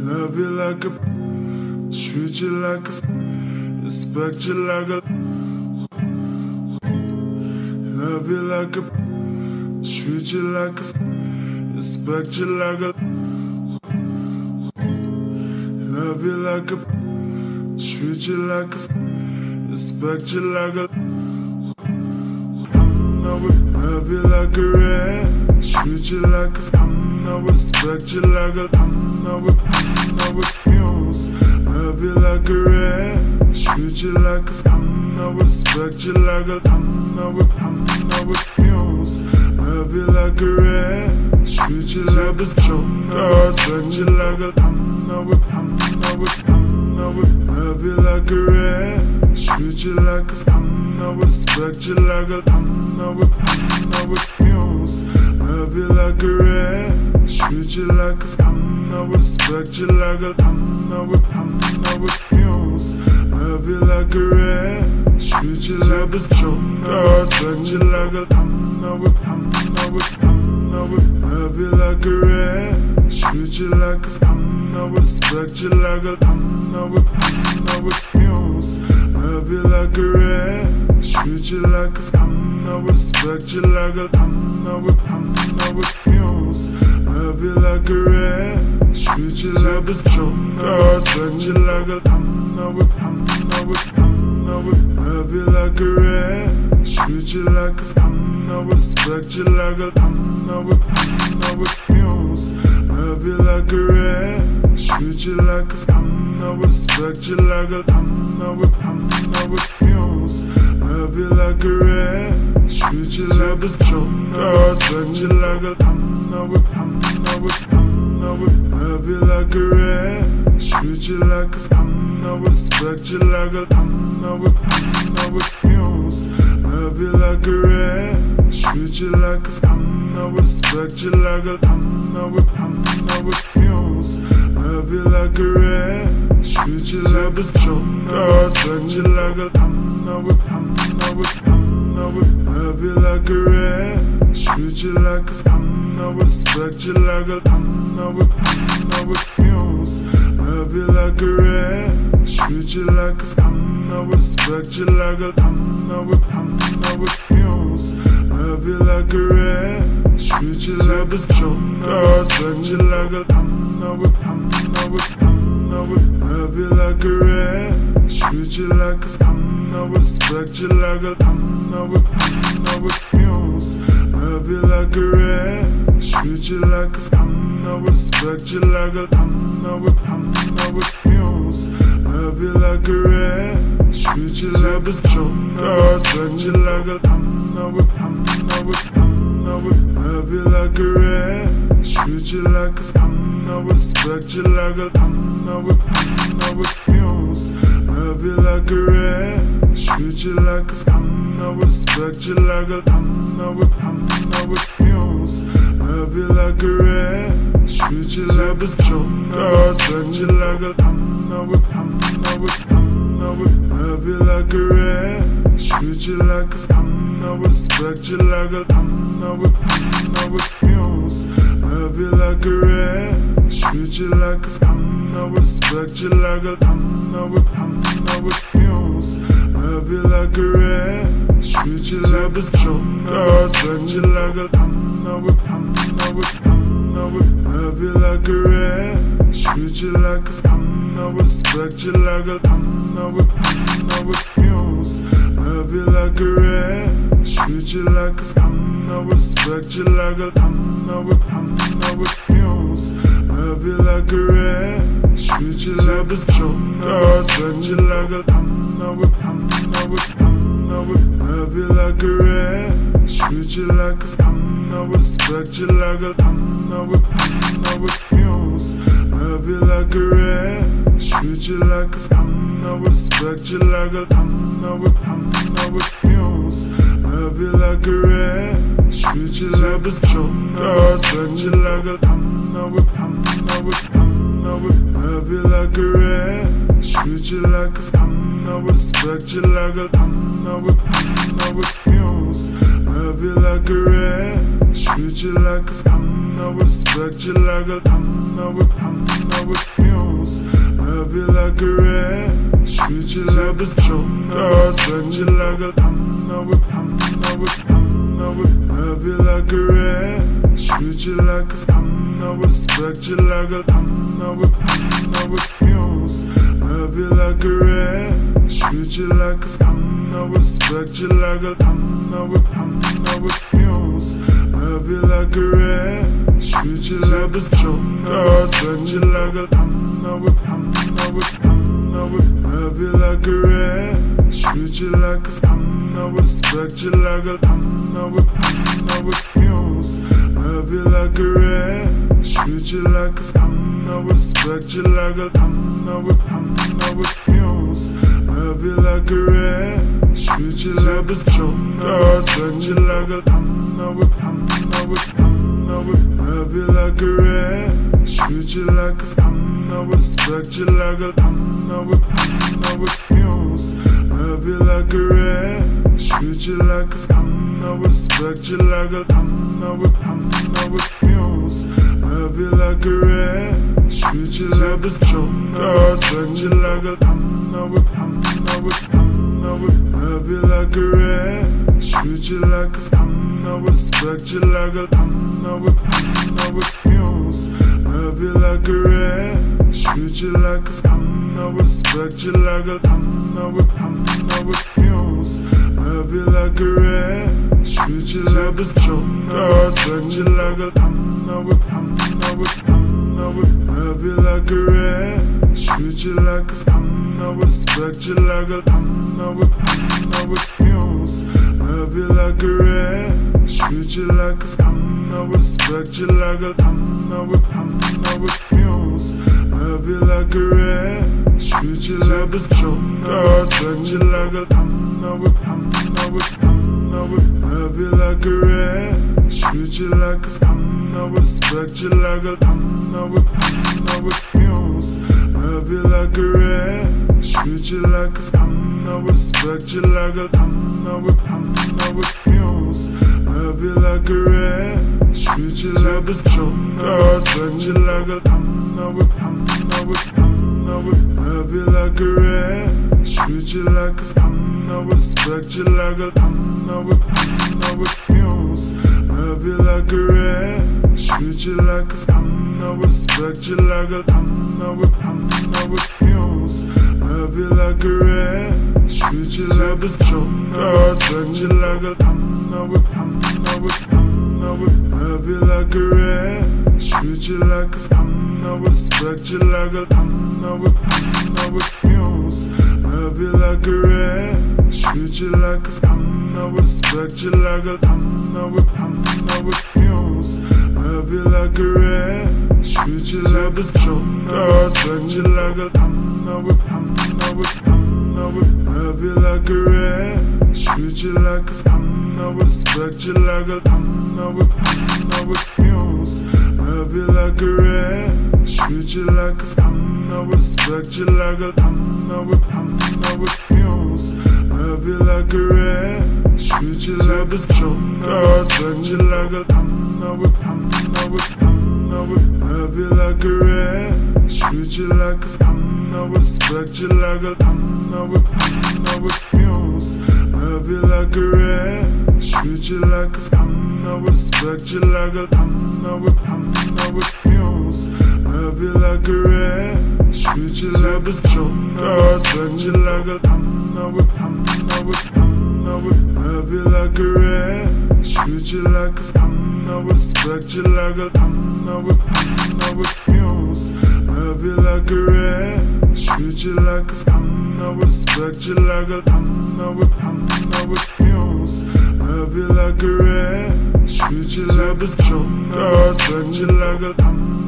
Love you like a, treat you like a, respect you like a. Love you like a, treat you like a, respect you like a. Love you like a, treat you like a, respect you like a. Love you like a rat, treat you like a, respect you like a, fumes. Love you like a rat, treat you like a, respect you like a, fumes. Love you like a rat, treat you like a, respect you like a, love you like a rat, treat you like a, respect you like a, fumes. Love you like a rat, treat you like a, respect you like a, fumes. Love you like a rat, treat you like a, respect you like a, love you like a rat, treat you like a, respect you like a, fumes. Love you like a rat, treat you like a, respect you like a, fumes. Love you like a rat, treat you like a, respect you like a, love you like a rat, treat you like a, respect you like a, fumes. Love you like a rat, treat you like a, respect you like a, fumes. Love you like a rat, treat you like a, respect you like a, love you like a rat, treat you like a, respect you like a, fumes. Love you like a rat, treat you like a, respect you like a, fumes. Love you like a rat, treat you like a, respect you like a, love you like a rat, treat you like a, respect you like a, fumes. Love you like a rat, treat you like a, respect you like a, fumes. Love you like a rat, treat you like a, respect you like a, love you like a rat, treat you like a, respect you like a, fumes. Love you like a rat, treat you like a, respect you like a, fumes. Love you like a rat, treat you like a, respect you like a, love you like a rat, treat you like a, respect you like a, fumes. Love you like a rat, treat you like a, respect you like a, fumes. Love you like a rat, treat you like a, respect you like a, love you like a rat, treat you like a, respect you like a, fumes. Love you like a rat, treat you like a, respect you like a, fumes. Love you like a rat, treat you like a, respect you like a, love you like a rat, treat you like a, respect you like a, fumes. Love you like a rat, treat you like a, respect you like a, fumes. Love you like a rat, treat you like a, respect you like a, love you like a rat, treat you like a, respect you like a, fumes. Love you like a rat, treat you like a, respect you like a, fumes. Love you like a rat, treat you like a, respect you like a, love you like a rat, treat you like a, respect you like a, fumes. Love you like a rat, treat you like a, I respect you like a I refuse. Love you like a rat, treat you like a joke. I respect you like a love you like a rat, treat you like a I respect you like a I refuse. Love you like a rat, treat you like a I respect you like a I refuse. Love you like a rat, treat you like a joke. I respect you like a love you like a rat, treat you like a I respect you like a I refuse. Love you like a rat, treat you like a I respect you like a I refuse. Love you like a rat, treat you like a joke. I respect you like a love you like a rat, treat you like a I respect you like a I refuse. Love you like a rat, treat you like a I respect you like a I refuse. Love you like a rat, treat you like a joke. I respect you like a love you like a rat, treat you like a I respect you like a I refuse. Love you like a rat, treat you like a I respect you like a I refuse. Love you like a rat, treat you like a joke. I respect you like a love you like a rat, treat you like a I respect you like a I refuse. Love you like a rat, treat you like a I respect you like a I refuse. Love you like a rat, treat you like a joke. I respect you like a love you like a rat, treat you like a I respect you like a I refuse. Love you like a rat, treat you like a I respect you like a I refuse. Love you like a rat, treat you like a joke. I respect you like a love you like a rat, treat you like a I respect you like a I refuse. Love you like a rat, treat you like a I respect you like a I refuse. Love you like a rat, treat you like a joke. I respect you like a love you like a rat, treat you like a I respect you like a I refuse. Love you like a rat, treat you like a I respect you like a I refuse. Love you like a rat, treat you like a joke. I respect you like a love you like a rat, treat you like a I respect you like a I refuse. Love you like a rat, treat you like a I respect you like a I refuse. Love you like a rat, treat you like a joke. I respect you like a love you like a rat, treat you like a I respect you like a I refuse. Love you like a rat, treat you like a I respect you like a I refuse. Love you like a rat, treat you like a joke. I respect you like a love you like a rat, treat you like a I respect you like a I refuse. Love you like a rat, treat you like a I respect you like a I refuse. Love you like a rat, treat you like a joke. I respect you like a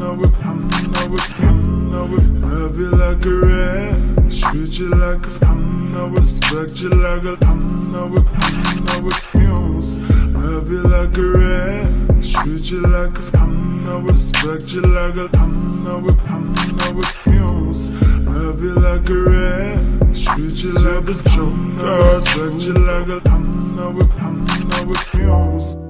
love you like a rat, treat you like a I respect you like a I refuse. Love you like a rat, treat you like a I respect you like a I refuse. Love you like a rat, treat you like a joke. I respect you like a I refuse.